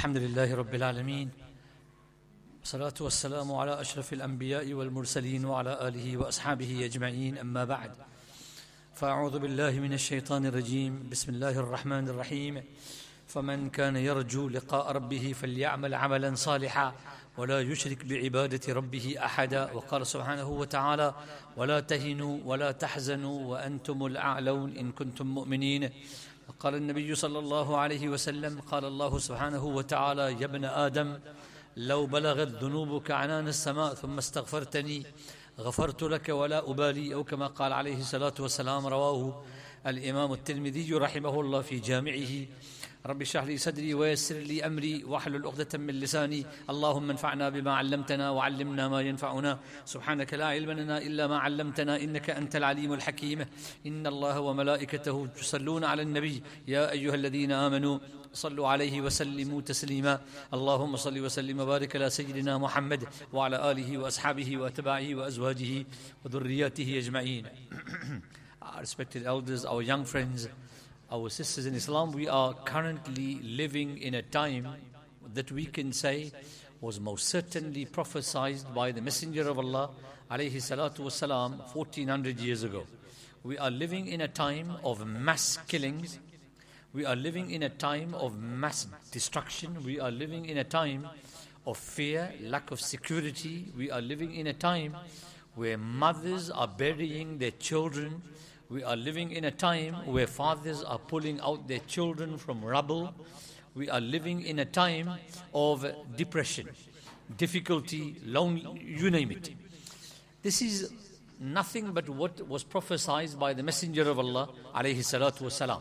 الحمد لله رب العالمين والصلاة والسلام على أشرف الأنبياء والمرسلين وعلى آله وأصحابه أجمعين أما بعد فأعوذ بالله من الشيطان الرجيم بسم الله الرحمن الرحيم فمن كان يرجو لقاء ربه فليعمل عملا صالحا ولا يشرك بعبادة ربه أحدا وقال سبحانه وتعالى ولا تهنوا ولا تحزنوا وأنتم الأعلون إن كنتم مؤمنين وقال النبي صلى الله عليه وسلم قال الله سبحانه وتعالى يا ابن آدم لو بلغت ذنوبك عنان السماء ثم استغفرتني غفرت لك ولا أبالي أو كما قال عليه الصلاة والسلام رواه الإمام الترمذي رحمه الله في جامعه رب اشرح لي صدري ويسر لي أمري واحلل عقدة من لساني اللهم انفعنا بما علمتنا وعلمنا ما ينفعنا سبحانك لا علم لنا إلا ما علمتنا إنك أنت العليم الحكيم إن الله وملائكته يصلون على النبي يا أيها الذين آمنوا صلوا عليه وسلموا تسليما اللهم صل وسلم وبارك على سيدنا محمد وعلى آله وأصحابه وأتباعه وأزواجه وذرياته أجمعين. Our respected elders, our young friends, our sisters in Islam, we are currently living in a time that we can say was most certainly prophesied by the Messenger of Allah alayhi salatu wasalam 1400 years ago. We are living in a time of mass killings. We are living in a time of mass destruction. We are living in a time of fear, lack of security. We are living in a time where mothers are burying their children. We are living in a time where fathers are pulling out their children from rubble. We are living in a time of depression, difficulty, lonely, you name it. This is nothing but what was prophesied by the Messenger of Allah alayhi salatu wasalam.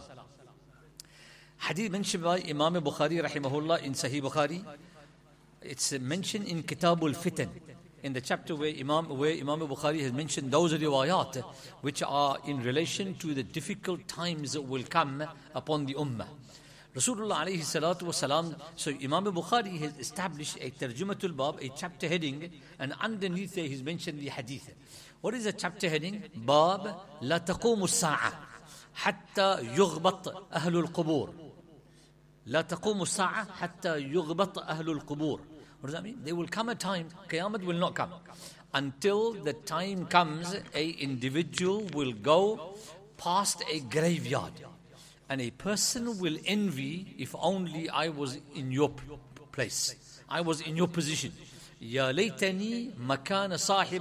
Hadith mentioned by Imam Bukhari rahimahullah in Sahih Bukhari. It's mentioned in Kitabul Fitan, in the chapter where Imam Bukhari has mentioned those riwayat which are in relation to the difficult times that will come upon the ummah. Rasulullah alayhi salatu wasalam, so Imam Bukhari has established a tarjumatul bab, a chapter heading, and underneath there he's mentioned the hadith. What is the chapter heading? Bab la taqumu as-sa'a hatta yughbat ahlul qubur. La taqumu as-sa'a hatta yughbat ahlul qubur. What does that mean? There will come a time, Qiyamah will not come. Until the time comes, an individual will go past a graveyard. And a person will envy, if only I was in your place. I was in your position. Ya laytani makana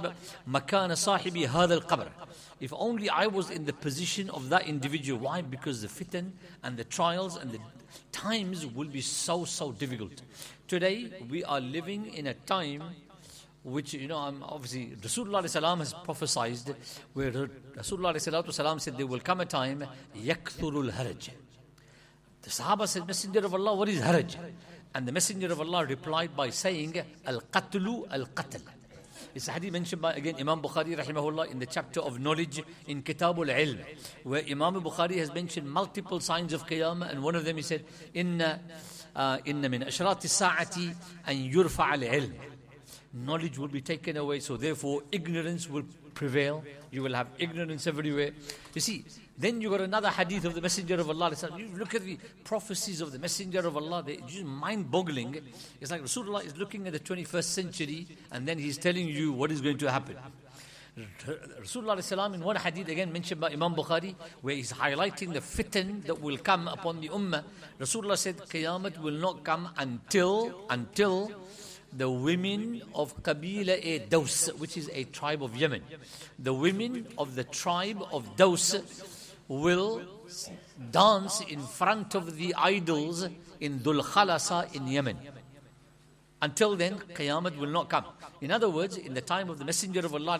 sahibi hadha al-qabr. If only I was in the position of that individual. Why? Because the fitan and the trials and the times will be so difficult. Today, we are living in a time which, obviously, Rasulullah ﷺ has prophesied, where Rasulullah ﷺ said, there will come a time, yakthurul haraj. The Sahaba said, Messenger of Allah, what is haraj? And the Messenger of Allah replied by saying, al-qatlu al-qatl. It's a hadith mentioned by, again, Imam Bukhari rahimahullah in the chapter of knowledge in Kitabul Ilm, where Imam Bukhari has mentioned multiple signs of Qiyamah, and one of them he said, Inna min ashrati sa'ati an yurfa al-ilm. Knowledge will be taken away, so therefore ignorance will prevail. You will have ignorance everywhere. You see, then you got another hadith of the Messenger of Allah. You look at the prophecies of the Messenger of Allah, they're just mind-boggling. It's like Rasulullah is looking at the 21st century and then he's telling you what is going to happen. Rasulullah in one hadith again mentioned by Imam Bukhari, where he's highlighting the fitan that will come upon the ummah. Rasulullah said, Qiyamah will not come until the women of Qabila Daws, which is a tribe of Yemen. The women of the tribe of Daws will dance in front of the idols in Dhul Khalasa in Yemen. Until then, Qiyamah will not come. In other words, in the time of the Messenger of Allah,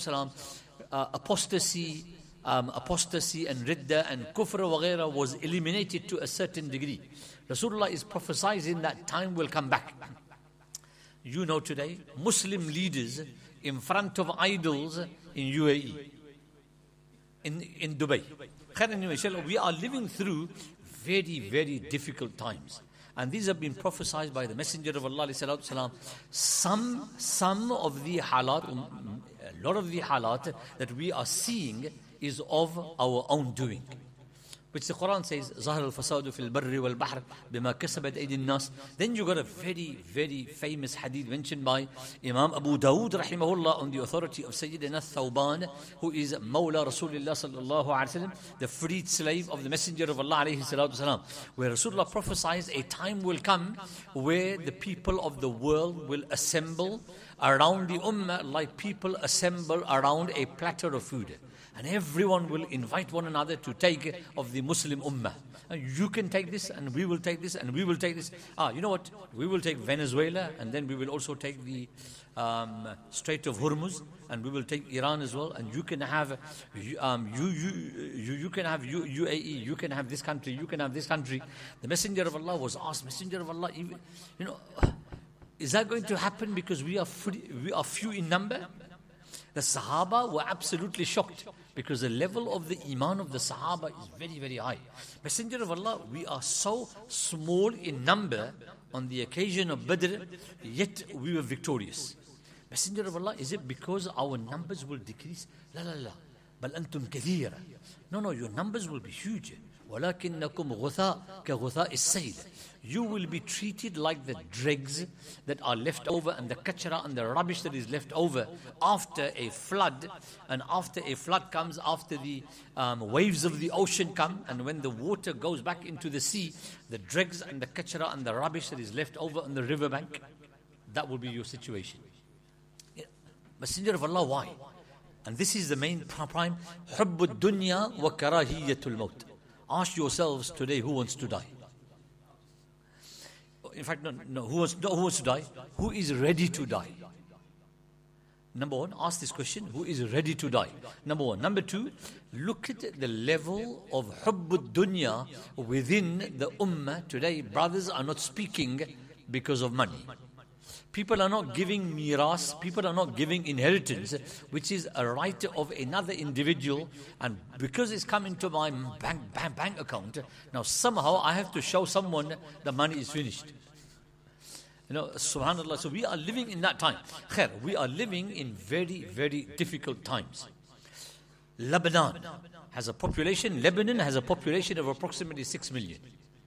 apostasy and ridda and kufr wa ghayra was eliminated to a certain degree. Rasulullah is prophesying that time will come back. You know today, Muslim leaders in front of idols in UAE, in Dubai. We are living through very difficult times. And these have been prophesied by the Messenger of Allah ﷺ. Some of the halat, a lot of the halat that we are seeing is of our own doing. which the Quran says, ظَهَرَ الْفَسَادُ فِي الْبَرِّ وَالْبَحْرِ بِمَا كَسَبَتْ أَيْدِي النَّاسِ. Then you got a very, very famous hadith mentioned by Imam Abu Dawud rahimahullah on the authority of Sayyidina Thawban, who is Mawla Rasulullah sallallahu alayhi wa sallam, the freed slave of the Messenger of Allah alayhi salatu wasalam, where Rasulullah prophesies a time will come where the people of the world will assemble around the ummah like people assemble around a platter of food. And everyone will invite one another to take of the Muslim ummah. And you can take this, and we will take this, and we will take this. You know what? We will take Venezuela, and then we will also take the Strait of Hormuz, and we will take Iran as well. And you can have you can have UAE, you can have this country, you can have this country. The Messenger of Allah was asked, Messenger of Allah, is that going to happen because we are few in number? The Sahaba were absolutely shocked because the level of the Iman of the Sahaba is very, very high. Messenger of Allah, we are so small in number on the occasion of Badr, yet we were victorious. Messenger of Allah, is it because our numbers will decrease? La la la. Bal antum kathira. No, your numbers will be huge. وَلَكِنَّكُمْ غُثَاء كَغُثَاءِ السَّيْلِ. You will be treated like the dregs that are left over and the kachra and the rubbish that is left over after a flood. And after a flood comes, after the waves of the ocean come, and when the water goes back into the sea, the dregs and the kachra and the rubbish that is left over on the riverbank, that will be your situation. Messenger of Allah, why? And this is the main prime. حُبُّ الدُّنْيَا وَكَرَاهِيَّةُ الْمَوْتِ. Ask yourselves today, who wants to die? In fact, no, who wants to die? Who is ready to die? Number one, ask this question, who is ready to die? Number one. Number two, look at the level of hubbud dunya within the ummah. Today, brothers are not speaking because of money. People are not giving miras, people are not giving inheritance, which is a right of another individual, and because it's come into my bank account, now somehow I have to show someone the money is finished. Subhanallah. So we are living in that time. Khair, we are living in very, very difficult times. Lebanon has a population of approximately 6 million.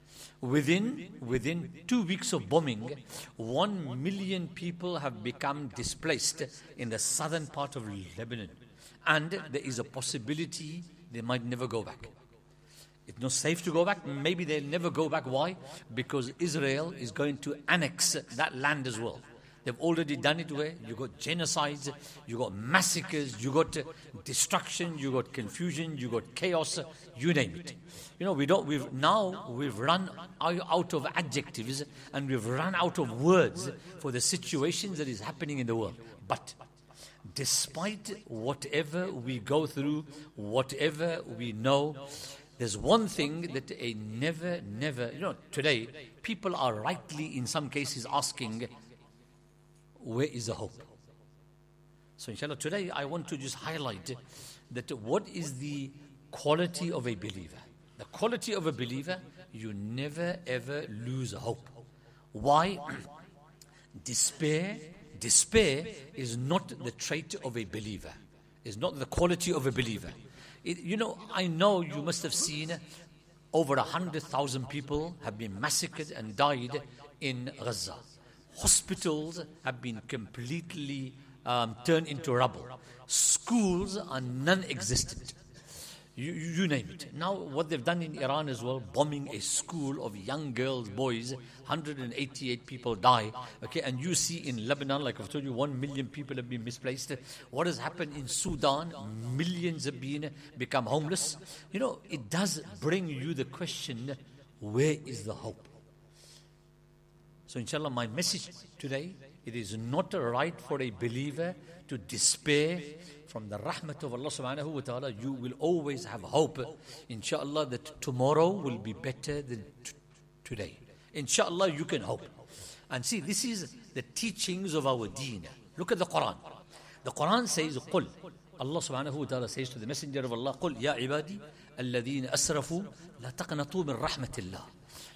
Within 2 weeks of bombing, 1 million people have become displaced in the southern part of Lebanon. And there is a possibility they might never go back. It's not safe to go back. Maybe they'll never go back. Why? Because Israel is going to annex that land as well. They've already done it where you got genocides, you got massacres, you got destruction, you got confusion, you got chaos, you name it. We've run out of adjectives and we've run out of words for the situations that is happening in the world. But despite whatever we go through, whatever we know, there's one thing that never, today people are rightly in some cases asking, where is the hope? So inshallah, today I want to just highlight that what is the quality of a believer. The quality of a believer, you never ever lose hope. Why? Despair is not the trait of a believer. It's not the quality of a believer. I know you must have seen over 100,000 people have been massacred and died in Gaza. Hospitals have been completely turned into rubble. Schools are non-existent. You name it. Now, what they've done in Iran as well, bombing a school of young girls, boys, 188 people die. Okay, and you see in Lebanon, like I've told you, 1 million people have been misplaced. What has happened in Sudan? Millions have become homeless. It does bring you the question, where is the hope? So inshallah, my message today, it is not right for a believer to despair from the rahmat of Allah subhanahu wa ta'ala. You will always have hope, inshallah, that tomorrow will be better than today. Inshallah, you can hope. And see, this is the teachings of our deen. Look at the Quran. The Quran says, قُلْ. Allah subhanahu wa ta'ala says to the Messenger of Allah, قُلْ يَا عِبَادِي الَّذِينَ أَسْرَفُوا لَا تَقْنَطُوا مِنْ رَحْمَةِ اللَّهِ.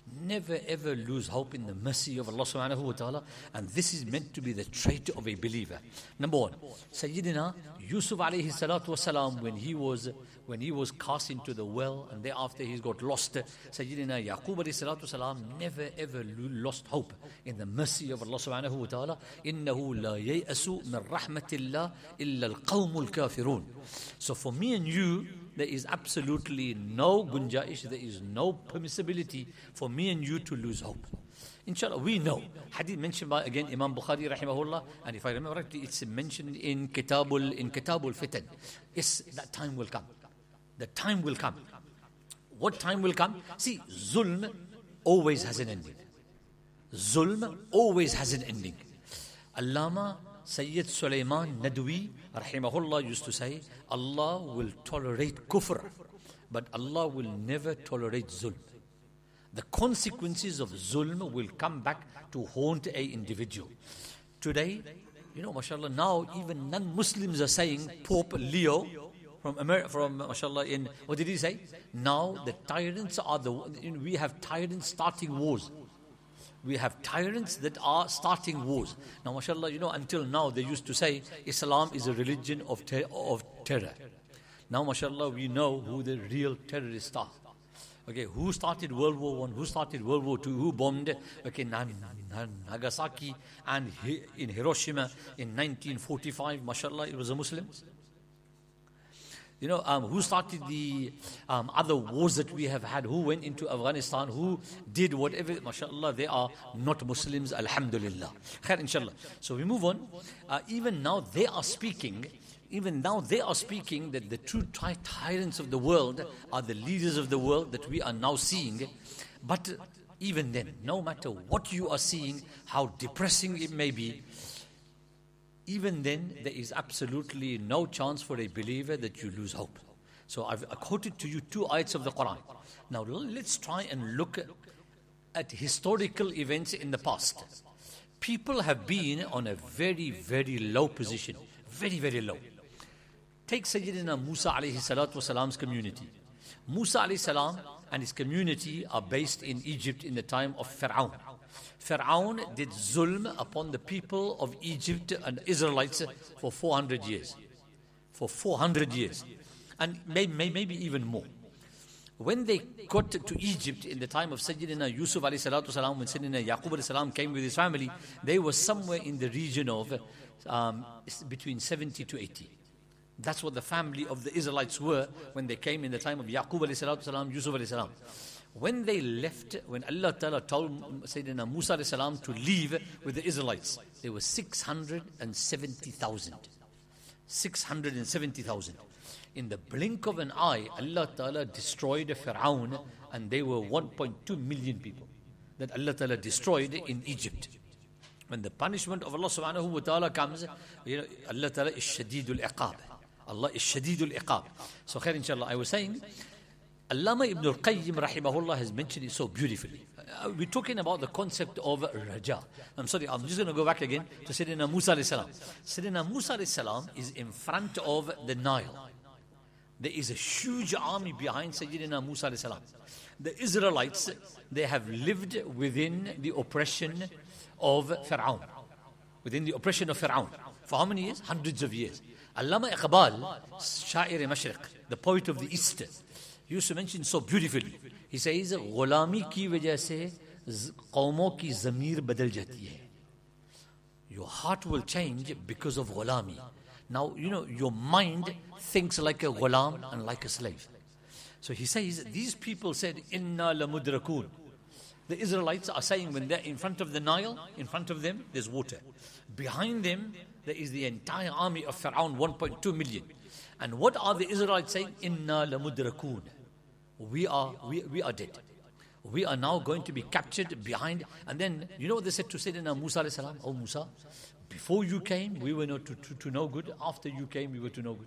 Never ever lose hope in the mercy of Allah subhanahu wa ta'ala. And this is meant to be the trait of a believer. Number one, Sayyidina Yusuf alayhi salatu wasalam, when he was cast into the well and thereafter he got lost, Sayyidina Yaqub alayhi salatu wasalam never ever lost hope in the mercy of Allah subhanahu wa ta'ala. إِنَّهُ لَا يَيْأَسُ مِنْ رَحْمَةِ اللَّهِ إِلَّا الْقَوْمُ الْكَافِرُونَ. So for me and you, there is absolutely no gunjaish, there is no permissibility for me and you to lose hope. Inshallah, we know. Hadith mentioned by, again, Imam Bukhari rahimahullah, and if I remember correctly, it's mentioned in Kitabul Fitan. Yes, that time will come. The time will come. What time will come? See, zulm always has an ending. Zulm always has an ending. Allama Sayyid Sulaiman Nadwi rahimahullah used to say, Allah will tolerate kufr, but Allah will never tolerate zulm. The consequences of zulm will come back to haunt a individual. Today, mashallah, now even non-Muslims are saying Pope Leo from mashallah, what did he say? Now the tyrants are we have tyrants starting wars. We have tyrants that are starting wars. Now, mashallah, until now they used to say Islam is a religion of terror. Now, mashallah, we know who the real terrorists are. Okay, who started World War I? Who started World War II? Who bombed Nagasaki and in Hiroshima in 1945? Mashallah, it was the Muslims. Who started the other wars that we have had? Who went into Afghanistan? Who did whatever? MashaAllah, they are not Muslims, alhamdulillah. Khair, inshallah. So we move on. Even now they are speaking that the true tyrants of the world are the leaders of the world that we are now seeing. But even then, no matter what you are seeing, how depressing it may be, even then, there is absolutely no chance for a believer that you lose hope. So I've quoted to you 2 ayats of the Quran. Now let's try and look at historical events in the past. People have been on a very, very low position. Very, very low. Take Sayyidina Musa alayhi salatu wasalam's community. Musa alayhi salam and his community are based in Egypt in the time of Fir'aun. Fir'aun did zulm upon the people of Egypt and Israelites for 400 years. For 400 years. And maybe even more. When they got to Egypt in the time of Sayyidina Yusuf alayhi salatu salam, when Sayyidina Yaqub alayhi salam came with his family, they were somewhere in the region of between 70 to 80. That's what the family of the Israelites were when they came in the time of Yaqub alayhi salatu salam, Yusuf alayhi salam. When they left, when Allah Ta'ala told Sayyidina Musa alayhi salam to leave with the Israelites, there were 670,000. 670,000. In the blink of an eye, Allah Ta'ala destroyed Fir'aun, and they were 1.2 million people that Allah Ta'ala destroyed in Egypt. When the punishment of Allah Subhanahu wa Ta'ala comes, Allah Ta'ala is Shadidul Iqab. Allah is Shadidul Iqab. So khair, inshallah, I was saying, Allama Ibn al-Qayyim rahimahullah has mentioned it so beautifully. We're talking about the concept of Raja. I'm sorry, I'm just going to go back again to Sayyidina Musa alayhi salam. Sayyidina Musa alayhi salam is in front of the Nile. There is a huge army behind Sayyidina Musa alayhi salam. The Israelites, they have lived within the oppression of Fir'aun. Within the oppression of Fir'aun. For how many years? Hundreds of years. Allama Iqbal, Sha'ir Mashriq, the poet of the East, he used to mention so beautifully. He says, "Gulami ki wajah se qawmon ki zamir badal jati hai." Your heart will change because of gulami. Now, your mind thinks like a ghulam and like a slave. So he says, these people said, "Inna lamudrakun." The Israelites are saying when they're in front of the Nile, in front of them, there's water. Behind them, there is the entire army of Fir'aun, 1.2 million. And what are the Israelites saying? Inna lamudrakun. We are dead. We are now going to be captured behind. And then, what they said to Sayyidina Musa alayhi salam? Oh Musa, before you came, we were not to no good. After you came, we were to no good.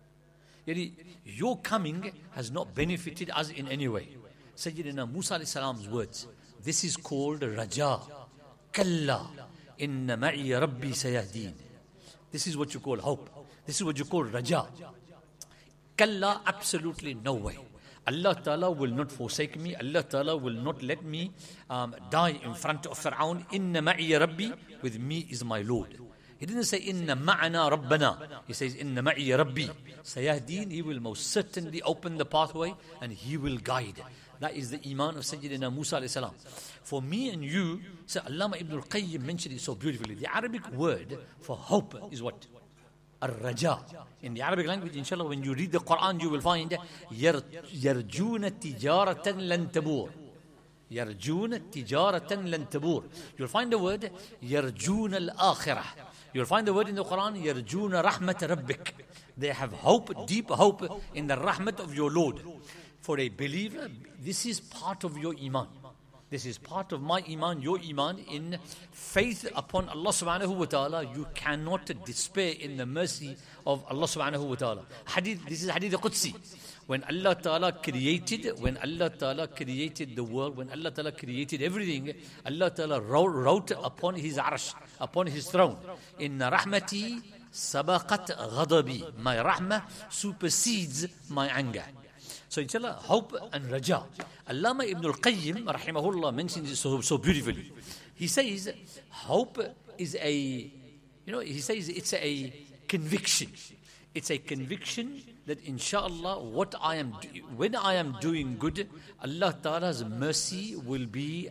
Your coming has not benefited us in any way. Sayyidina Musa alayhi salam's words. This is called Raja. Kalla. Inna ma'i rabbi sayahdeen. This is what you call hope. This is what you call Raja. Kalla, absolutely no way. Allah Ta'ala will not forsake me. Allah Ta'ala will not let me die in front of Fir'aun. Inna ma'iya Rabbi, with me is my Lord. He didn't say Inna ma'ana Rabbana. He says Inna ma'iya Rabbi. Sayahdeen, he will most certainly open the pathway and he will guide. That is the iman of Sayyidina Musa alayhi salam. For me and you, so Allama Ibn al-Qayyim mentioned it so beautifully. The Arabic word for hope is what? Ar-Raja. In the Arabic language, inshallah, when you read the Quran, you will find Yarjuna tijaratan lan tabur. Yarjuna tijaratan lan tabur. You'll find the word Yarjuna al-Akhirah. You'll find the word in the Quran Yarjuna rahmat rabbik. They have hope, deep hope in the rahmat of your Lord. For a believer, this is part of your iman. This is part of my iman, your iman, in faith upon Allah subhanahu wa ta'ala. You cannot despair in the mercy of Allah subhanahu wa ta'ala. This is Hadith Qudsi. When Allah ta'ala created the world, when Allah ta'ala created everything, Allah ta'ala wrote upon his arsh, upon his throne, Inna rahmati sabaqat ghadabi. My rahmah supersedes my anger. So inshallah, hope and raja. Allama Ibn al-Qayyim, rahimahullah, mentions it so beautifully. He says, hope is he says it's a conviction. It's a conviction that inshallah, when I am doing good, Allah Ta'ala's mercy will be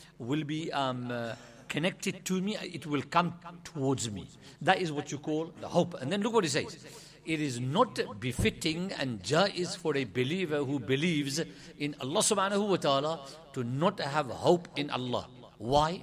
connected to me. It will come towards me. That is what you call the hope. And then look what he says. It is not befitting and jaiz for a believer who believes in Allah subhanahu wa ta'ala to not have hope in Allah. Why?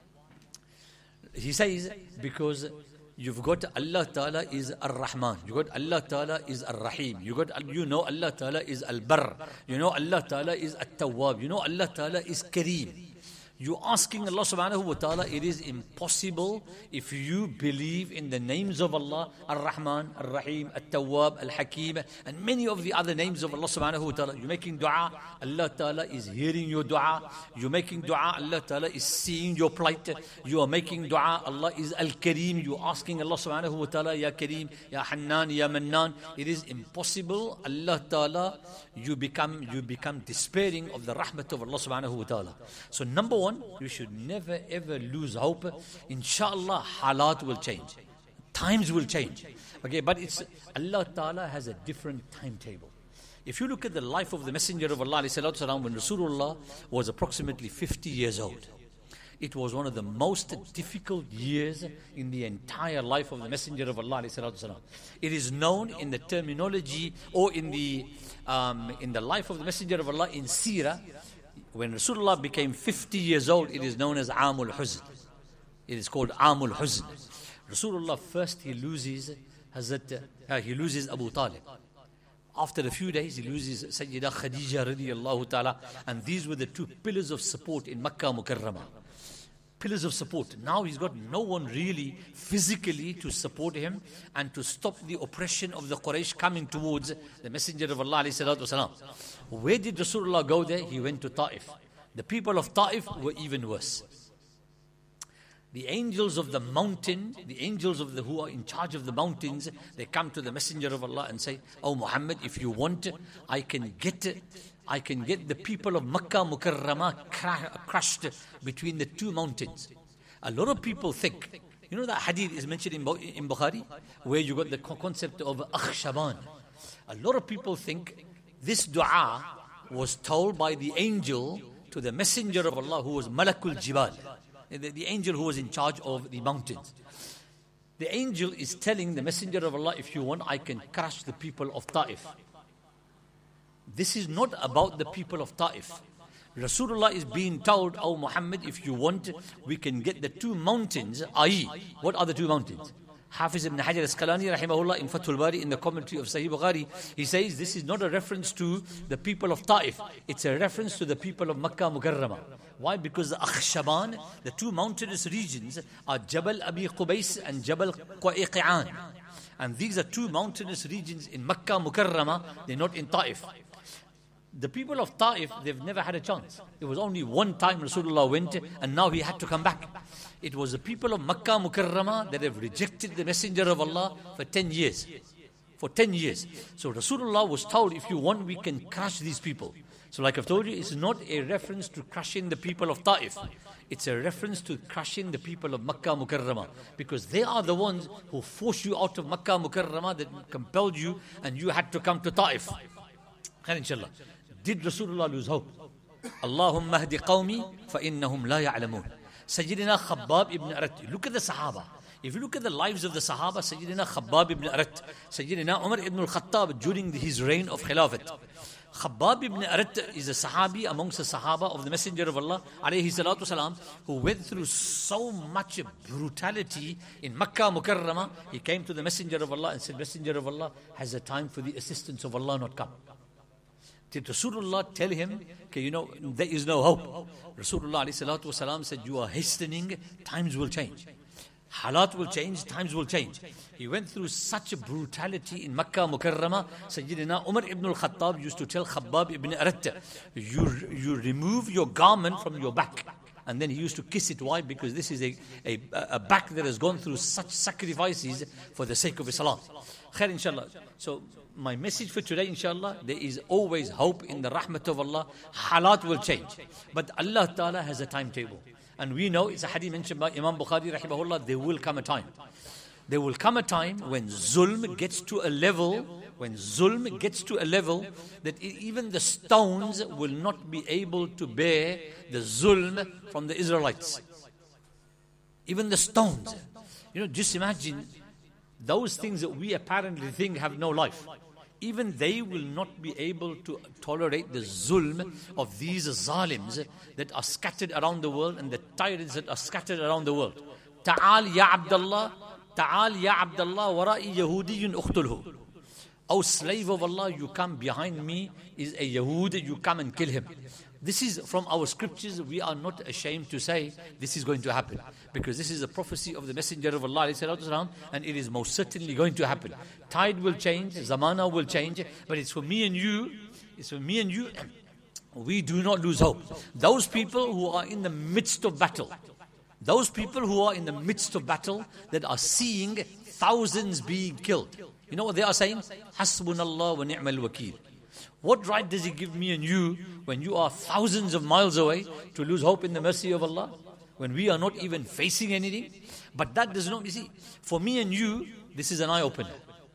He says, because you've got Allah Ta'ala is Ar-Rahman. You got Allah Ta'ala is Ar-Rahim. You know Allah Ta'ala is Al-Barr. You know Allah Ta'ala is At-Tawwab. You know Allah Ta'ala is Kareem. You're asking Allah subhanahu wa ta'ala, it is impossible if you believe in the names of Allah, Ar-Rahman, Ar-Rahim, At-Tawwab, Al-Hakim, and many of the other names of Allah subhanahu wa ta'ala. You're making dua, Allah ta'ala is hearing your dua. You're making dua, Allah ta'ala is seeing your plight. You are making dua, Allah is Al-Kareem. You're asking Allah subhanahu wa ta'ala, Ya Kareem, Ya Hannan, Ya Mannan. It is impossible, Allah ta'ala, you become despairing of the rahmat of Allah subhanahu wa ta'ala. So number one, you should never ever lose hope. Inshallah, halat will change. Times will change. Okay, but it's Allah Ta'ala has a different timetable. If you look at the life of the Messenger of Allah when Rasulullah was approximately 50 years old, it was one of the most difficult years in the entire life of the Messenger of Allah. It is known in the terminology or in the life of the Messenger of Allah in Seerah. When Rasulullah became 50 years old, it is known as Amul Huzn. It is called Amul Huzn. Rasulullah first he loses Abu Talib. After a few days, he loses Sayyidah Khadija radiyallahu ta'ala. And these were the two pillars of support in Makkah Mukarramah. Pillars of support. Now he's got no one really physically to support him and to stop the oppression of the Quraysh coming towards the Messenger of Allah alayhi salatu wasalam. Where did Rasulullah go there? He went to Ta'if. The people of Ta'if were even worse. The angels of the mountain, who are in charge of the mountains, they come to the Messenger of Allah and say, "Oh Muhammad, if you want, I can get the people of Makkah Mukarramah crushed between the two mountains." A lot of people think, you know that hadith is mentioned in Bukhari, where you got the concept of Akhshaban. A lot of people think this dua was told by the angel to the Messenger of Allah, who was Malakul Jibal, the angel who was in charge of the mountains. The angel is telling the Messenger of Allah, if you want, I can crush the people of Ta'if. This is not about the people of Ta'if. Rasulullah is being told, "Oh Muhammad, if you want, we can get the two mountains," i.e., what are the two mountains? Hafiz ibn Hajar Asqalani rahimahullah in Fathul Bari, in the commentary of Sahih Bukhari, he says this is not a reference to the people of Ta'if. It's a reference to the people of Makkah Mukarramah. Why? Because the Akhshaban, the two mountainous regions, are Jabal Abi Qubais and Jabal Qa'iqan. And these are two mountainous regions in Makkah Mukarramah. They're not in Ta'if. The people of Ta'if, they've never had a chance. It was only one time Rasulullah went and now he had to come back. It was the people of Makkah Mukarramah that have rejected the Messenger of Allah for 10 years. for 10 years. So Rasulullah was told, if you want, we can crush these people. So like I've told you, it's not a reference to crushing the people of Ta'if. It's a reference to crushing the people of Makkah Mukarramah. Because they are the ones who forced you out of Makkah Mukarramah, that compelled you, and you had to come to Ta'if. And inshallah, did Rasulullah lose hope? Allahumma hdi qawmi fa innahum la ya'lamun. Sayyidina Khabbab ibn Arat. Look at the Sahaba. If you look at the lives of the Sahaba, Sayyidina Khabbab ibn Arat, Sayyidina Umar ibn al-Khattab during his reign of Khilafat. Khabbab ibn Arat is a Sahabi amongst the Sahaba of the Messenger of Allah, alayhi salatu salam, who went through so much brutality in Makkah Mukarramah. He came to the Messenger of Allah and said, Messenger of Allah, has the time for the assistance of Allah not come? Did Rasulullah tell him, okay, you know, there is no hope? Rasulullah alayhi salatu wasalam said, you are hastening, times will change. Halat will change, times will change. He went through such a brutality in Makkah Mukarramah. Sayyidina Umar ibn al-Khattab used to tell Khabbab ibn Arat, you remove your garment from your back. And then he used to kiss it. Why? Because this is a back that has gone through such sacrifices for the sake of Islam. Khair, inshallah. So my message for today, inshallah, there is always hope in the rahmat of Allah. Halat will change. But Allah Ta'ala has a timetable. And we know, it's a hadith mentioned by Imam Bukhari rahimahullah, there will come a time. There will come a time when zulm gets to a level, that even the stones will not be able to bear the zulm from the Israelites. Even the stones. You know, just imagine those things that we apparently think have no life. Even they will not be able to tolerate the zulm of these zalims that are scattered around the world and the tyrants that are scattered around the world. Ta'al ya Abdullah, wara'i Yahudiyun uqtulhu. O slave of Allah, you come behind me is a Yahud, you come and kill him. This is from our scriptures. We are not ashamed to say this is going to happen, because this is a prophecy of the Messenger of Allah and it is most certainly going to happen. Tide will change, zamana will change, but it's for me and you, we do not lose hope. Those people who are in the midst of battle, that are seeing thousands being killed, you know what they are saying? Hasbunallah wa ni'mal wakeel. What right does He give me and you, when you are thousands of miles away, to lose hope in the mercy of Allah, when we are not even facing anything? But that does not, you see, for me and you, this is an eye-opener.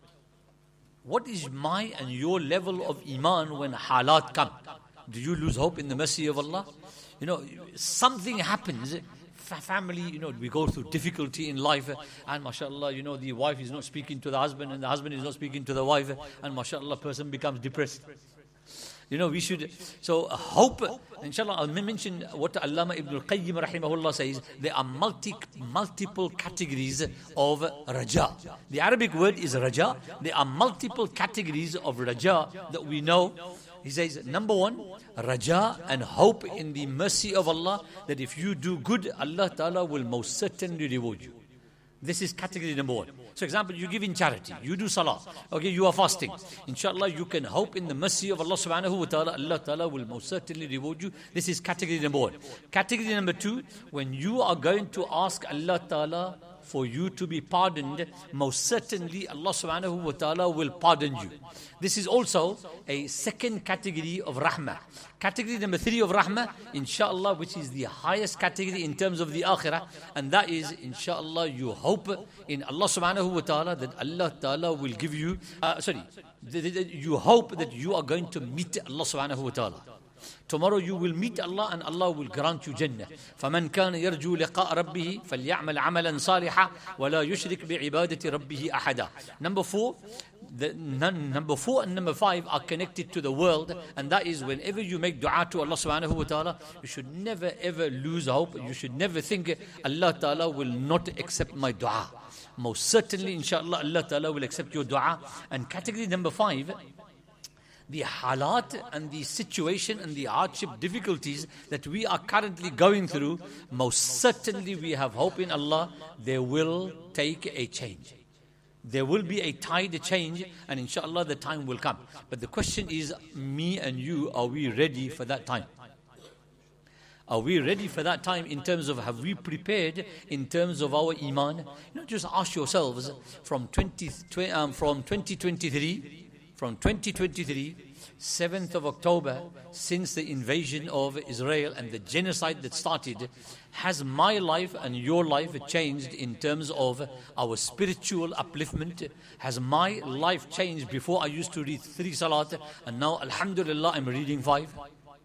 What is my and your level of iman when halat come? Do you lose hope in the mercy of Allah? You know, something happens. Family, you know, we go through difficulty in life, and mashallah, you know, the wife is not speaking to the husband and the husband is not speaking to the wife, and mashallah, person becomes depressed. You know, we should, so hope, inshallah, I'll mention what Allama Ibn al-Qayyim rahimahullah says. There are multiple categories of raja. The Arabic word is raja. There are multiple categories of raja that we know. He says, number one, raja and hope in the mercy of Allah, that if you do good, Allah Ta'ala will most certainly reward you. This is category number one. So example, you give in charity, you do salah, okay, you are fasting. Inshallah, you can hope in the mercy of Allah subhanahu wa ta'ala, Allah Ta'ala will most certainly reward you. This is category number one. Category number two, when you are going to ask Allah Ta'ala for you to be pardoned, most certainly Allah subhanahu wa ta'ala will pardon you. This is also a second category of rahmah. Category number three of rahmah, inshallah, which is the highest category in terms of the akhirah, and that is, inshallah, you hope in Allah subhanahu wa ta'ala that Allah ta'ala will give you, you hope that you are going to meet Allah subhanahu wa ta'ala. Tomorrow you will meet Allah and Allah will grant you Jannah. فَمَنْ كَانَ يَرْجُو لِقَاءَ رَبِّهِ فَلْيَعْمَلْ عَمَلًا صَالِحًا وَلَا يُشْرِكْ بِعِبَادَةِ رَبِّهِ أَحَدًا. Number four and number five are connected to the world, and that is, whenever you make dua to Allah subhanahu wa ta'ala, you should never ever lose hope. You should never think Allah ta'ala will not accept my dua. Most certainly, inshallah, Allah ta'ala will accept your dua. And category number five, the halat and the situation and the hardship difficulties that we are currently going through, most certainly we have hope in Allah, they will take a change. There will be a tide change, and inshallah the time will come. But the question is, me and you, are we ready for that time? Are we ready for that time in terms of have we prepared in terms of our iman? Just ask yourselves from 2023, 7th of October, since the invasion of Israel and the genocide that started, has my life and your life changed in terms of our spiritual upliftment? Has my life changed? Before I used to read 3 salat and now alhamdulillah I'm reading 5.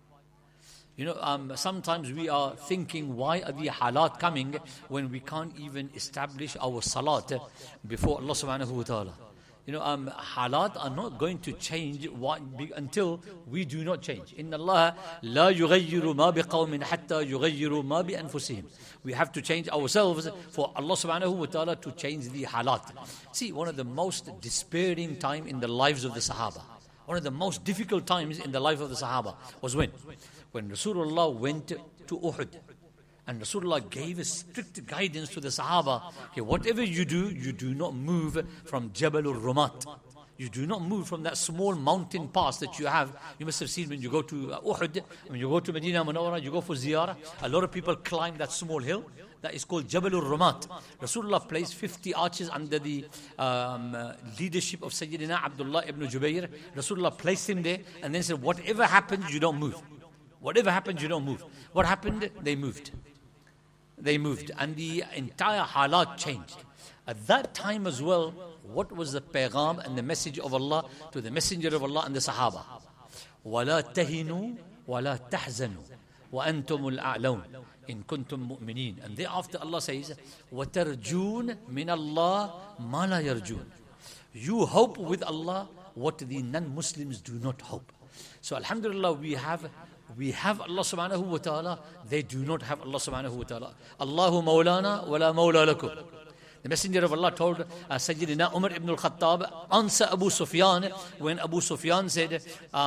Sometimes we are thinking, why are the halat coming when we can't even establish our salat before Allah subhanahu wa ta'ala? Halat are not going to change until we do not change. Inna Allah la yughayyiru ma biqawmin hatta yughayyiru ma bi anfusihim. We have to change ourselves for Allah subhanahu wa ta'ala to change the halat. See, one of the most despairing time in the lives of the Sahaba, one of the most difficult times in the life of the Sahaba was when Rasulullah went to Uhud. And Rasulullah gave a strict guidance to the Sahaba. Okay, whatever you do not move from Jabal al-Rumat. You do not move from that small mountain pass that you have. You must have seen when you go to Uhud, when you go to Medina Munawwara, you go for ziyarah. A lot of people climb that small hill. That is called Jabal al-Rumat. Rasulullah placed 50 archers under the leadership of Sayyidina Abdullah ibn Jubayr. Rasulullah placed him there and then said, whatever happens, you don't move. Whatever happens, you don't move. What happened? They moved. And the entire halat changed. At that time as well, what was the pagham and the message of Allah to the messenger of Allah and the Sahaba? وَلَا تَهِنُوا وَلَا تَحْزَنُوا وَأَنْتُمُ الْأَعْلَوْنَ إِن كُنْتُم مُؤْمِنِينَ. And thereafter Allah says, وَتَرْجُونَ مِنَ اللَّهِ مَا لَا يَرْجُونَ. You hope with Allah what the non-Muslims do not hope. So alhamdulillah, we have Allah subhanahu wa ta'ala. They do not have Allah subhanahu wa ta'ala. Allahu mawlana wa la mawla lakum. The Messenger of Allah told Sayyidina Umar ibn al-Khattab, answer Abu Sufyan when Abu Sufyan said,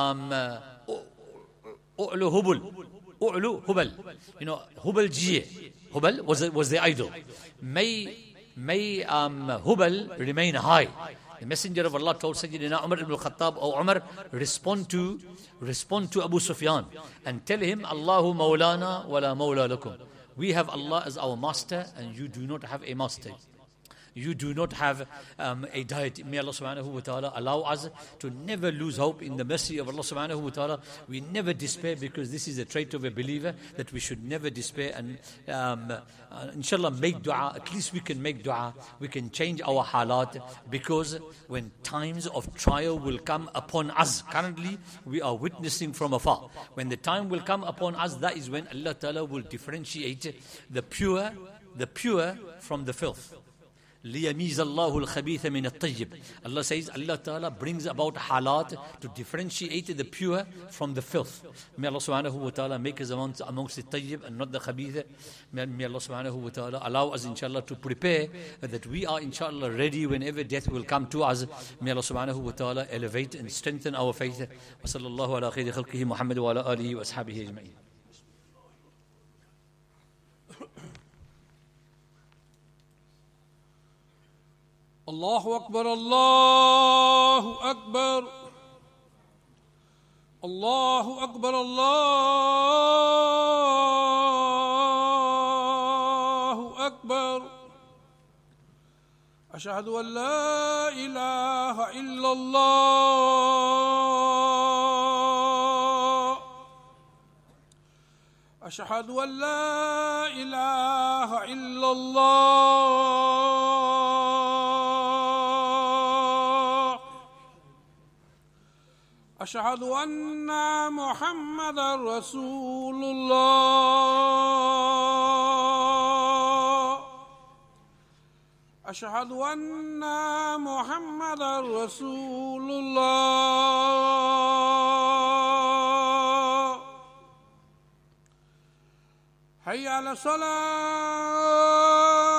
U'lu Hubal. Hubal jiye. Hubal was the idol. May Hubal remain high. The Messenger of Allah told Sayyidina Umar ibn al-Khattab, O Umar, respond to Abu Sufyan and tell him, Allahu mawlana wa la mawla lakum. We have Allah as our master and you do not have a master. You do not have a deity. May Allah subhanahu wa ta'ala allow us to never lose hope in the mercy of Allah subhanahu wa ta'ala. We never despair, because this is a trait of a believer, that we should never despair. And inshallah, make dua. At least we can make dua. We can change our halat, because when times of trial will come upon us, currently we are witnessing from afar. When the time will come upon us, that is when Allah ta'ala will differentiate the pure from the filth. لِيَمِيزَ اللَّهُ الْخَبِيثَ مِنَ الطَّيِّبِ. Allah says, Allah Ta'ala brings about halat to differentiate the pure from the filth. May Allah subhanahu wa ta'ala make us amongst the tayyib and not the khabith. May Allah subhanahu wa ta'ala allow us inshallah to prepare that we are inshallah ready whenever death will come to us. May Allah subhanahu wa ta'ala elevate and strengthen our faith. Wa sallallahu ala khayri khalqihi Muhammad wa ala alihi wa ashabihi ajma'in. الله أكبر الله أكبر الله أكبر الله أكبر أشهد أن لا إله إلا الله أشهد أن لا إله إلا الله أشهد أن محمدًا رسول الله أشهد أن محمدًا رسول الله حي على الصلاة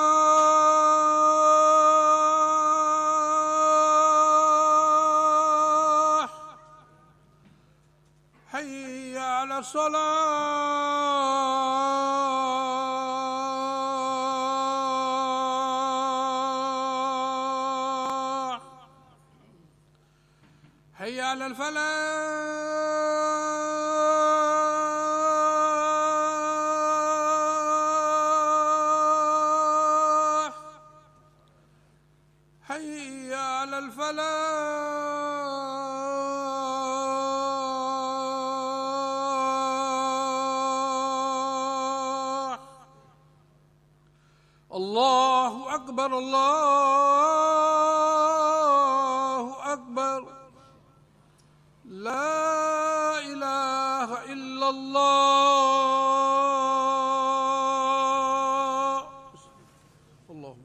حي على الصلاة حي على الفلاح حي على الفلاح. الله أكبر الله أكبر، لا إله إلا الله. الله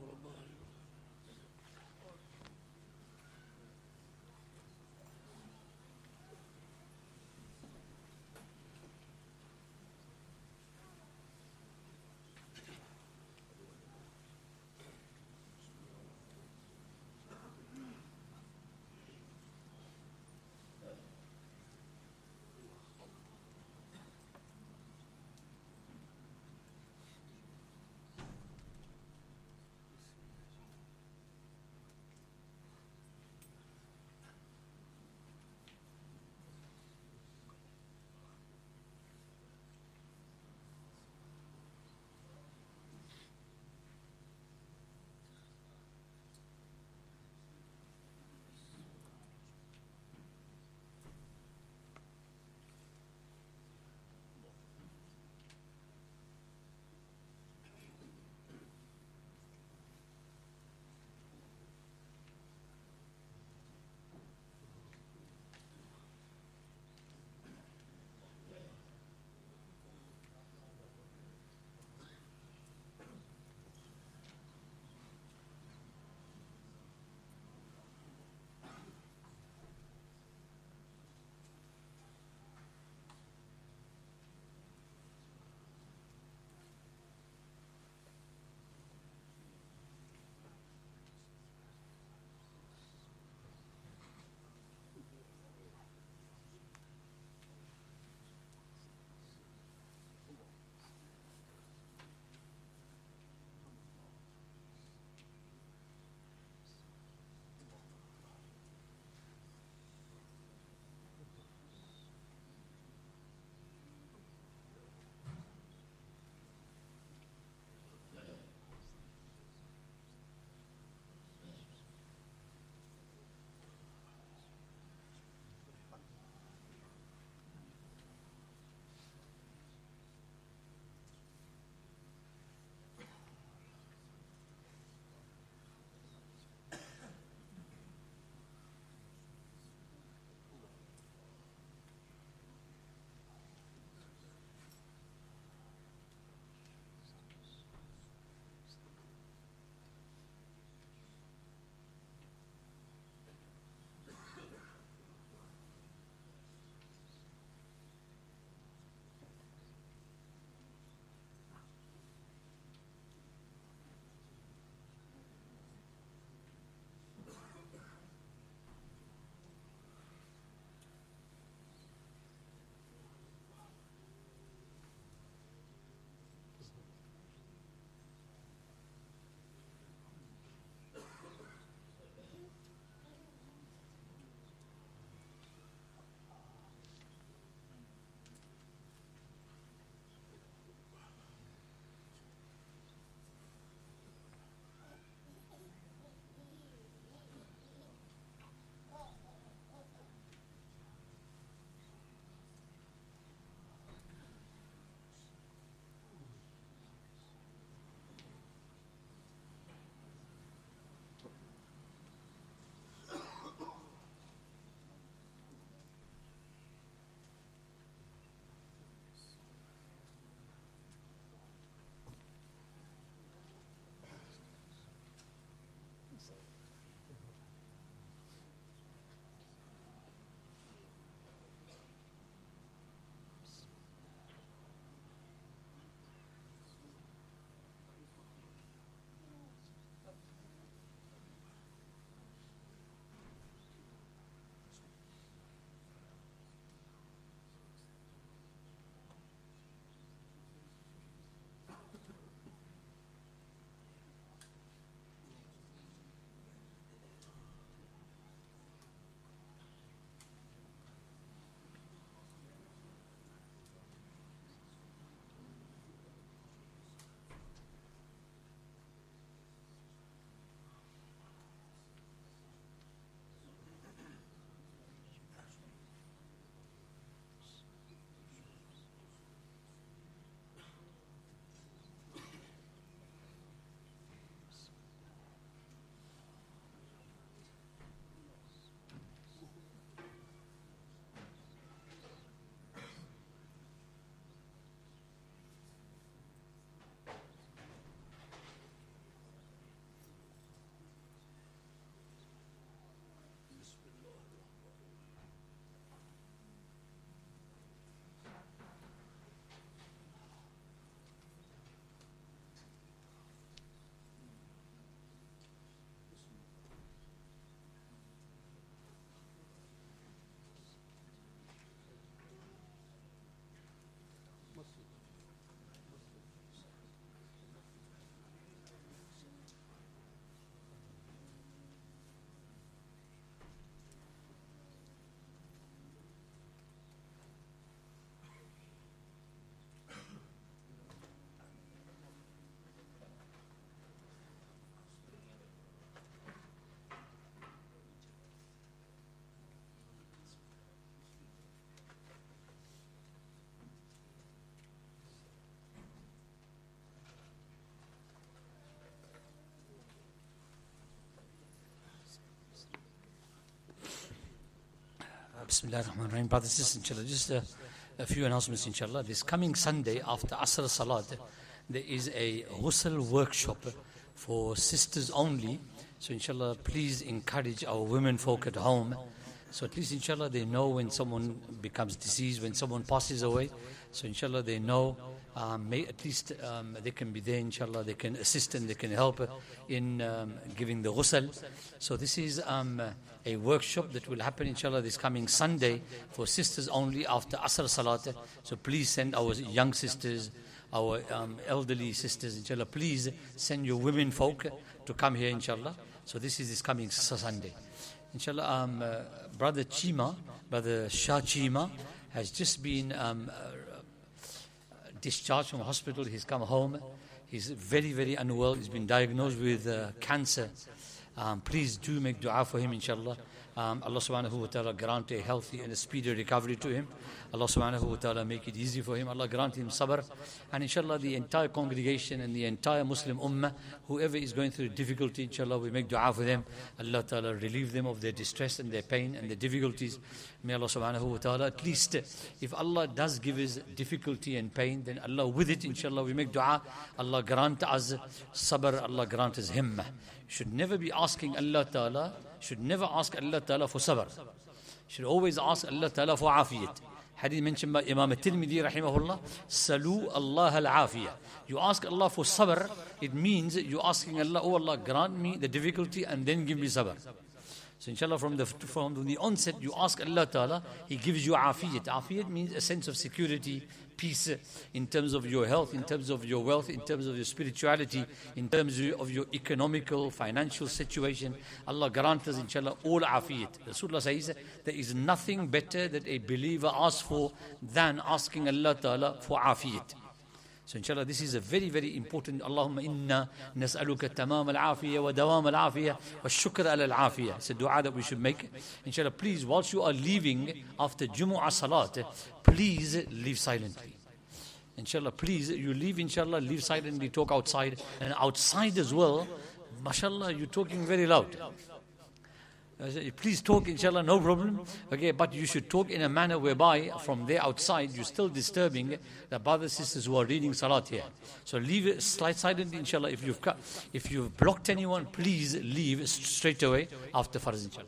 Bismillah ar-Rahman ar-Rahim. Brothers and sisters, inshallah, just a few announcements, inshallah. This coming Sunday after Asr Salat, there is a ghusl workshop for sisters only. So inshallah, please encourage our women folk at home. So at least inshallah they know when someone becomes deceased, when someone passes away. So inshallah they know, at least they can be there, inshallah, they can assist and they can help in giving the ghusl. So this is a workshop that will happen inshallah this coming Sunday for sisters only after Asr Salat. So please send our young sisters, our elderly sisters, inshallah, please send your women folk to come here, inshallah. So this coming Sunday. Inshallah, Brother Shah Chima has just been discharged from hospital. He's come home. He's very, very unwell. He's been diagnosed with cancer. Please do make dua for him, inshallah. Allah subhanahu wa ta'ala grant a healthy and a speedy recovery to him. Allah subhanahu wa ta'ala make it easy for him. Allah grant him sabr. And inshallah the entire congregation and the entire Muslim ummah, whoever is going through difficulty, inshallah we make dua for them. Allah ta'ala relieve them of their distress and their pain and their difficulties. May Allah subhanahu wa ta'ala, at least if Allah does give us difficulty and pain, then Allah with it, inshallah we make dua. Allah grant us sabr, Allah grant us himmah. Should never be asking Allah ta'ala, should never ask Allah ta'ala for sabr. Should always ask Allah ta'ala for afiyat. Hadith mentioned by Imam al-Tirmidhi rahimahullah, Salu Allah al-afiyah. You ask Allah for sabr, it means you're asking Allah, oh Allah, grant me the difficulty and then give me sabr. So inshallah from the onset you ask Allah ta'ala, He gives you afiyat. Afiyat means a sense of security, peace in terms of your health, in terms of your wealth, in terms of your spirituality, in terms of your economical, financial situation. Allah grant us inshallah all afiyat. Rasulullah says there is nothing better that a believer asks for than asking Allah ta'ala for afiyat. So inshallah this is a very, very important. Allahumma inna nas'aluka tamam al-afiyah wa dawam al-afiyah wa shukr al-afiyah. It's a dua that we should make. Inshallah, please, whilst you are leaving after Jumu'ah Salat, please leave silently. Inshallah, please, you leave, inshallah, leave silently, talk outside. And outside as well, mashallah, you're talking very loud. Please talk, inshallah, no problem. Okay, but you should talk in a manner whereby from there outside you're still disturbing the brothers and sisters who are reading salat here. So leave it silently, inshallah. If you've blocked anyone, please leave straight away after farz, inshallah.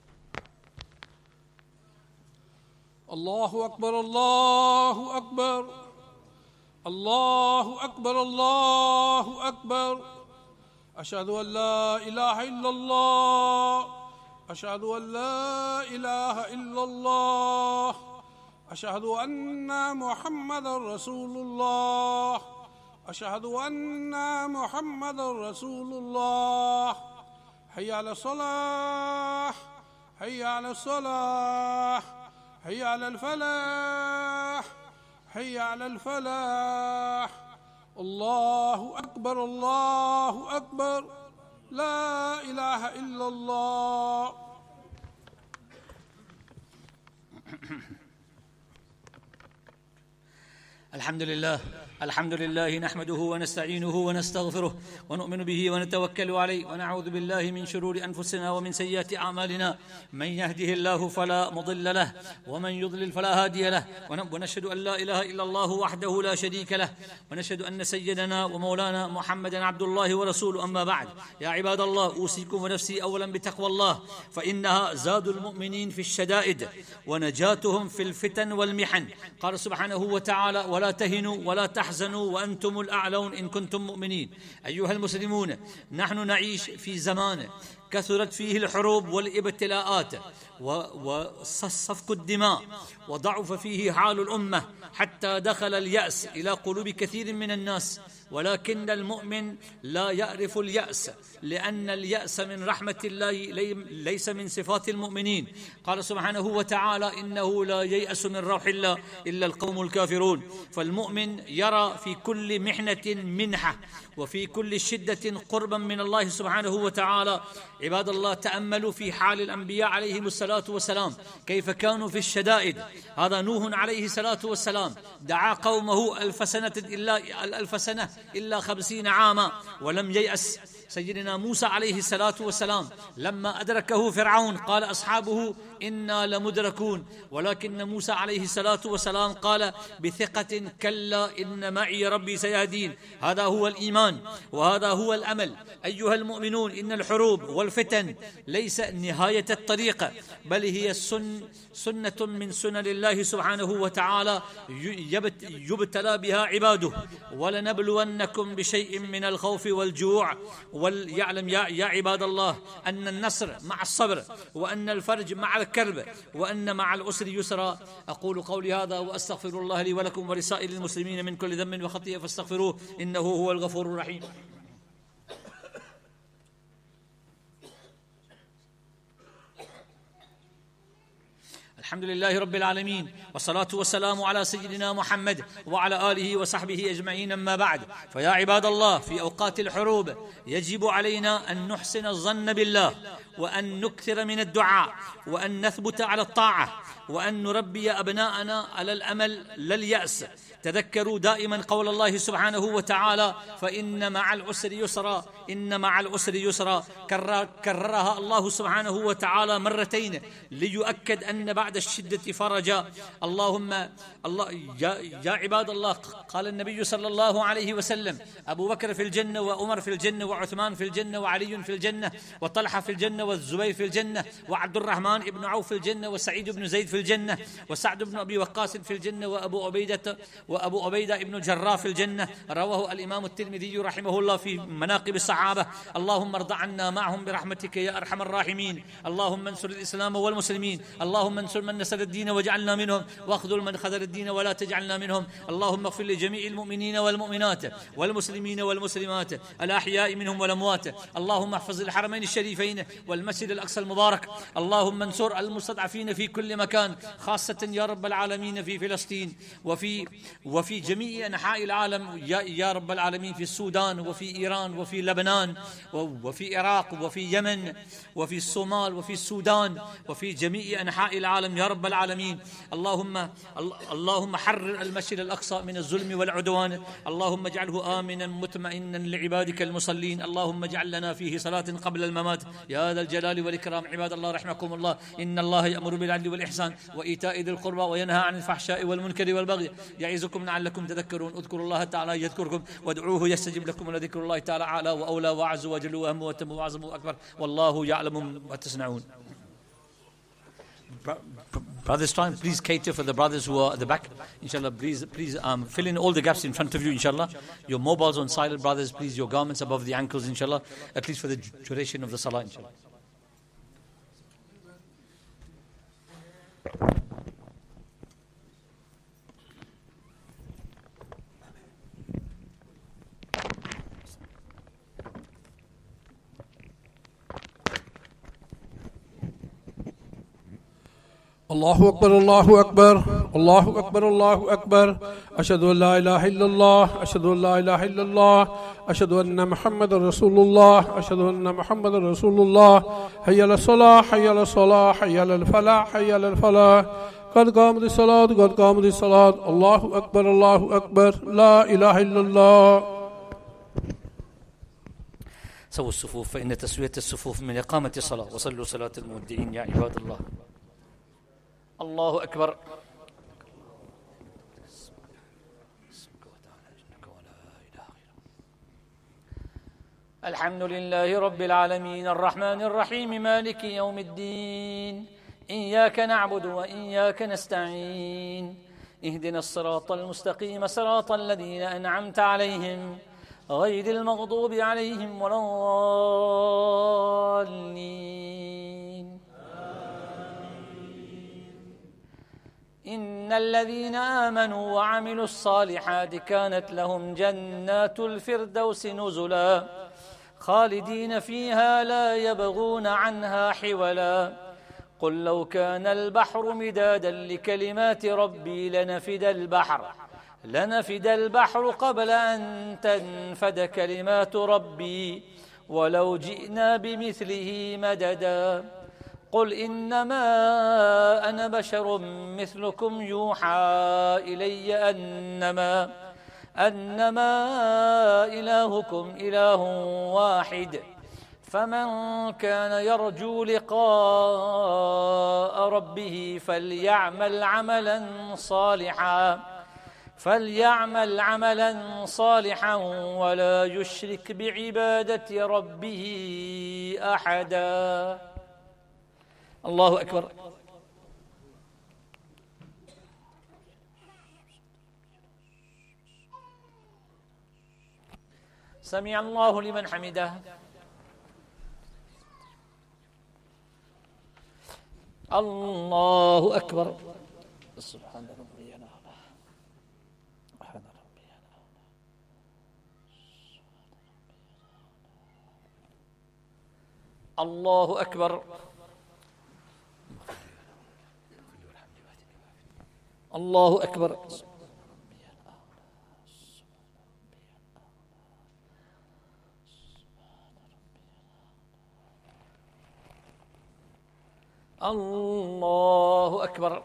Allahu Akbar, Allahu Akbar, Allahu Akbar, Allahu Akbar. Ashhadu an la ilaha illallah. أشهد أن لا إله إلا الله أشهد أن محمد رسول الله أشهد أن محمد رسول الله حي على الصلاة حي على الصلاة حي على الفلاح حي على الفلاح الله أكبر الله أكبر لا إله إلا الله. الحمد لله نحمده ونستعينه ونستغفره ونؤمن به ونتوكل عليه ونعوذ بالله من شرور أنفسنا ومن سيئات أعمالنا من يهده الله فلا مضل له ومن يضلل فلا هادي له ونشهد أن لا إله إلا الله وحده لا شريك له ونشهد أن سيدنا ومولانا محمدا عبد الله ورسوله. أما بعد، يا عباد الله، أوصيكم ونفسي أولا بتقوى الله، فإنها زاد المؤمنين في الشدائد ونجاتهم في الفتن والمحن. قال سبحانه وتعالى: ولا تهنوا ولا تحزنوا وأنتم الأعلون إن كنتم مؤمنين. أيها المسلمون، نحن نعيش في زمان كثرت فيه الحروب والابتلاءات وسفك الدماء، وضعف فيه حال الأمة حتى دخل اليأس إلى قلوب كثير من الناس. ولكن المؤمن لا يعرف اليأس، لأن اليأس من رحمة الله ليس من صفات المؤمنين. قال سبحانه وتعالى: إنه لا ييأس من روح الله إلا القوم الكافرون. فالمؤمن يرى في كل محنة منحة، وفي كل شدة قربا من الله سبحانه وتعالى. عباد الله، تأملوا في حال الأنبياء عليهم الصلاة والسلام كيف كانوا في الشدائد. هذا نوح عليه الصلاة والسلام دعا قومه 1000 سنة إلا 50 عاما ولم ييأس. سيدنا موسى عليه الصلاة والسلام لما أدركه فرعون قال أصحابه إنا لمدركون، ولكن موسى عليه الصلاة والسلام قال بثقة كلا إن معي ربي سيهدين. هذا هو الإيمان وهذا هو الأمل. أيها المؤمنون، إن الحروب والفتن ليس نهاية الطريق، بل هي سنة من سنن الله سبحانه وتعالى يبتلى بها عباده. ولنبلونكم بشيء من الخوف والجوع. وليعلم يا عباد الله أن النصر مع الصبر، وأن الفرج مع الكرب، وأن مع العسر يسرا. أقول قولي هذا وأستغفر الله لي ولكم ولسائر المسلمين من كل ذنب وخطيئة فاستغفروه إنه هو الغفور الرحيم. الحمد لله رب العالمين، والصلاة والسلام على سيدنا محمد وعلى آله وصحبه أجمعين. أما بعد، فيا عباد الله، في أوقات الحروب يجب علينا أن نحسن الظن بالله، وأن نكثر من الدعاء، وأن نثبت على الطاعة، وأن نربي أبناءنا على الأمل لا اليأس. تذكروا دائما قول الله سبحانه وتعالى فإن مع العسر يسرا، إن مع العسر يسرا، كررها الله سبحانه وتعالى مرتين ليؤكد أن بعد الشدة فرجا. يا عباد الله، قال النبي صلى الله عليه وسلم أبو بكر في الجنة، وعمر في الجنة، وعثمان في الجنة، وعلي في الجنة، وطلحة في الجنة، والزبير في الجنة، وعبد الرحمن بن عوف في الجنة، وسعيد بن زيد في الجنة، وسعد بن أبي وقاص في الجنة، وأبو عبيدة بن الجراح في الجنة. رواه الإمام الترمذي رحمه الله في مناقب الصحابة. اللهم ارض عنا معهم برحمتك يا أرحم الراحمين. اللهم انصر الإسلام والمسلمين، اللهم انصر من نصر الدين واجعلنا منهم، واخذل من خذل الدين ولا تجعلنا منهم. اللهم اغفر لجميع المؤمنين والمؤمنات والمسلمين والمسلمات الأحياء منهم والأموات. اللهم احفظ الحرمين الشريفين والمسجد الأقصى المبارك. اللهم انصر المستضعفين في كل مكان، خاصة يا رب العالمين في فلسطين وفي جميع أنحاء العالم يا رب العالمين، في السودان وفي إيران وفي لبنان وفي العراق وفي يمن وفي الصومال وفي السودان وفي جميع أنحاء العالم يا رب العالمين. اللهم حرر المسجد الأقصى من الظلم والعدوان. اللهم اجعله آمنا مطمئنا لعبادك المصلين. اللهم اجعل لنا فيه صلاة قبل الممات يا ذا الجلال والإكرام. عباد الله رحمكم الله، إن الله يأمر بالعدل والإحسان وإيتاء ذي القربى وينهى عن الفحشاء والمنكر والبغي يعظكم لعلكم تذكرون. اذكروا الله تعالى يذكركم وادعوه يستجب لكم، ولذكر الله تعالى أعلى وأولى وأعز وأجل وأهم وأتم وأعظم وأكبر، والله يعلم ما تصنعون. Brothers, time, please cater for the brothers who are at the back. Inshallah, please fill in all the gaps in front of you, inshallah. Your mobiles on silent, brothers, please, your garments above the ankles, inshallah, at least for the duration of the salah, inshallah. الله أكبر الله أكبر الله أكبر الله أكبر. أشهد أن لا إله إلا الله، أشهد أن لا إله إلا الله، أشهد أن محمد رسول الله، أشهد أن محمد رسول الله. حي على الصلاة، حي على الصلاة، حي على الفلاح، حي على الفلاح. قد قامت الصلاة، قد قامت الصلاة. الله أكبر الله أكبر، لا إله إلا الله. سووا الصفوف فإن تسوية الصفوف من إقامة الصلاة، وصلوا صلاة المودعين يا عباد الله. الله أكبر. الحمد لله رب العالمين الرحمن الرحيم مالك يوم الدين، إياك نعبد وإياك نستعين، اهدنا الصراط المستقيم صراط الذين أنعمت عليهم غير المغضوب عليهم ولا الضالين. إن الذين آمنوا وعملوا الصالحات كانت لهم جنات الفردوس نزلا خالدين فيها لا يبغون عنها حولا. قل لو كان البحر مدادا لكلمات ربي لنفد البحر قبل أن تنفد كلمات ربي ولو جئنا بمثله مددا. قل إنما أنا بشر مثلكم يوحى إلي أنما إلهكم إله واحد فمن كان يرجو لقاء ربه فليعمل عملا صالحا ولا يشرك بعبادة ربه أحدا. الله أكبر. سمع الله لمن حمده. الله أكبر. سبحان ربي الأعلى. سبحان ربي الأعلى. الله أكبر. الله أكبر. الله أكبر.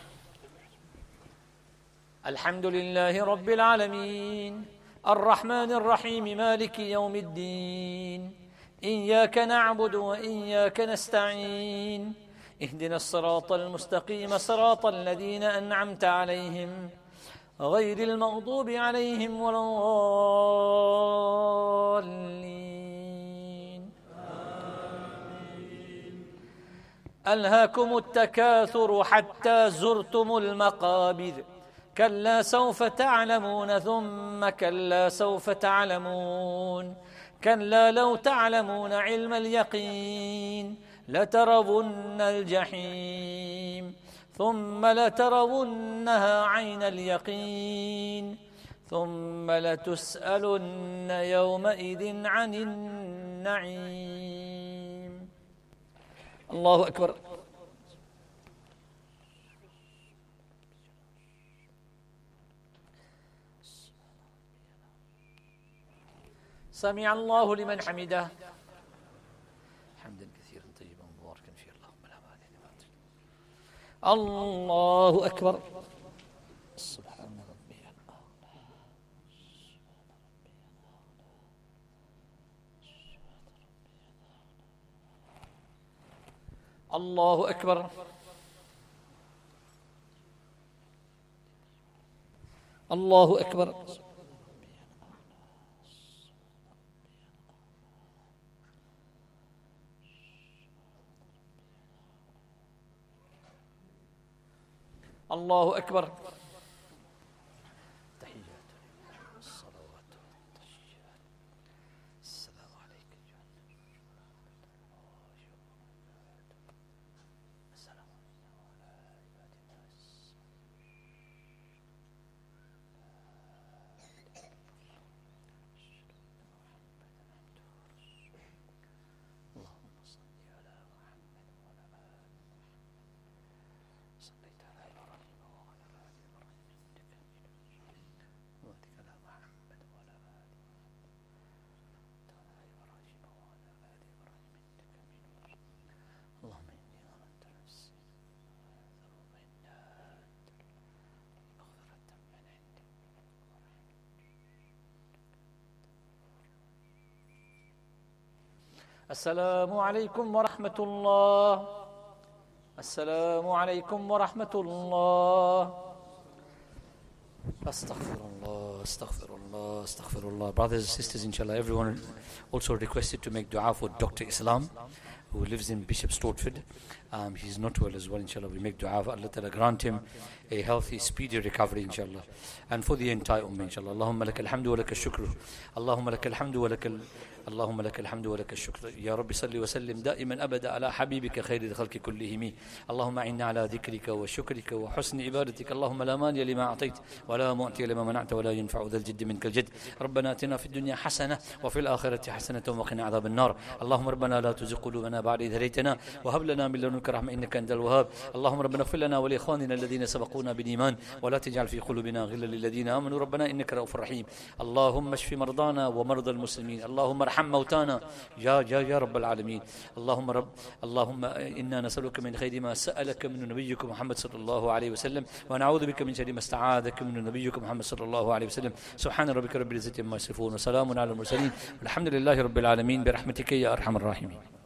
الحمد لله رب العالمين الرحمن الرحيم مالك يوم الدين إياك نعبد وإياك نستعين اهدنا الصراط المستقيم صراط الذين أنعمت عليهم غير المغضوب عليهم ولا الضالين. ألهاكم التكاثر حتى زرتم المقابر كلا سوف تعلمون ثم كلا سوف تعلمون كلا لو تعلمون علم اليقين لترون الجحيم ثم لترونها عين اليقين ثم لتسألن يومئذ عن النعيم. الله أكبر. سمع الله لمن حمده. حمدا كثيرا طيبا مباركا فيه اللهم لا مانع لما أعطيت. الله أكبر. سبحان ربي الأعلى. الله أكبر. الله أكبر. الله أكبر. تحيات الصلوات والتشهيات. السلام عليك السلام السلام عليكم ورحمة الله. السلام عليكم ورحمة الله. Astaghfirullah, astaghfirullah, astaghfirullah. Brothers and sisters, inshallah, everyone also requested to make dua for Dr. Islam, who lives in Bishop Stortford. He's not well as well, inshallah. We make dua for Allah Ta'ala grant him a healthy, speedy recovery, inshallah. And for the entire ummah, inshallah. Allahumma lakal hamdu wa lakal shukru. Allahumma lakal hamdu wa lakal اللهم لك الحمد ولك الشكر يا رب صل وسلم دائما أبدا على حبيبك خير الخلق كلهم. اللهم أعنا على ذكرك وشكرك وحسن عبادتك. اللهم لا مانع لما أعطيت ولا معطي لما منعت ولا ينفع ذا الجد منك الجد. ربنا آتنا في الدنيا حسنة وفي الآخرة حسنة وقنا عذاب النار. اللهم ربنا لا تزغ قلوبنا بعد إذ هديتنا وهب لنا من لدنك رحمة إنك أنت الوهاب. اللهم ربنا اغفر لنا ولإخواننا الذين سبقونا بالإيمان ولا تجعل في قلوبنا غلا للذين آمنوا ربنا إنك رؤوف رحيم. اللهم اشف مرضانا ومرضى المسلمين. اللهم ارحم وارحم موتانا يا رب العالمين. اللهم إنا نسألك من خير ما سألك من نبيك محمد صلى الله عليه وسلم، ونعوذ بك من شر ما استعاذك من نبيك محمد صلى الله عليه وسلم. سبحان ربك رب العزة عما يصفون وسلام على المرسلين والحمد لله رب العالمين برحمتك يا أرحم الراحمين.